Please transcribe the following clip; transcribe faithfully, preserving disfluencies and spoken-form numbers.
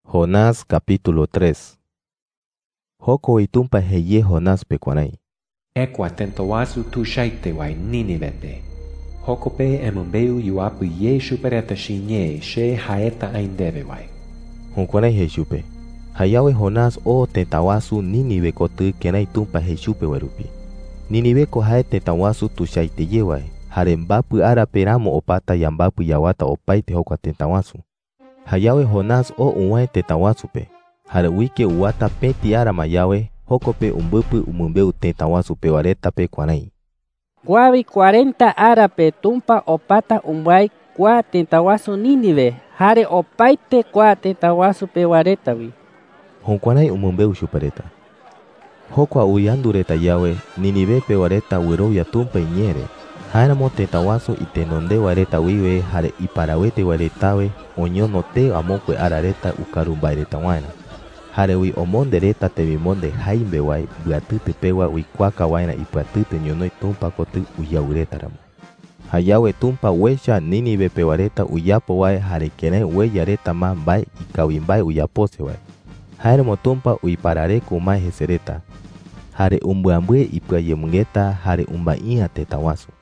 Jonás capítulo tres. Joko itumpa heye Jonás pecuanay. Ekwa tentowasu tushaite wai Nínivepe. Jocope emumbeu yuapu yeshu pereta shinye she haeta aindeve wai. Joncuanay hechupe. Hayawe Jonás o tetawasu Nínive kotu kena itumpa hechupe werupi. Nínive ko hae tetawasu tushaite yewai. Harembapu arape ramo opata yambapu yawata opaite hokwa tetawasu. Hayawe Jonás o uwae tetawasupe. Hare wike uwata peti arama yawe hokope umbupu umumbeu tetawasupe waretape kuanai. Guavi cuarenta arape tumpa opata umwai kwa tentawasu Nínive. Hare opaite kwa tentawasupe waretawi. Honkuanai umumbeu shupareta. Hokwa uyandureta yawe Nínive pe wareta wiroya tumpa iñere. Hainamo tetawasu itenonde wareta wiwe hare iparawete waretawe oñonote amokwe arareta ukarumbaireta waina. Hare wi omondereta tevimonde haimbe wai buatute pewa wikuaka waina ipuatute ñonoi tumpa kotu uyauretaramo. Hayawe tumpa wecha Nínive pe wareta uyapo wai hare kene weyareta ma mbai ikawimbai uyapose wai. Hainamo tumpa uiparareko umai hesereta. Hare umbuambue ipuayemungeta hare umbaia tetawasu.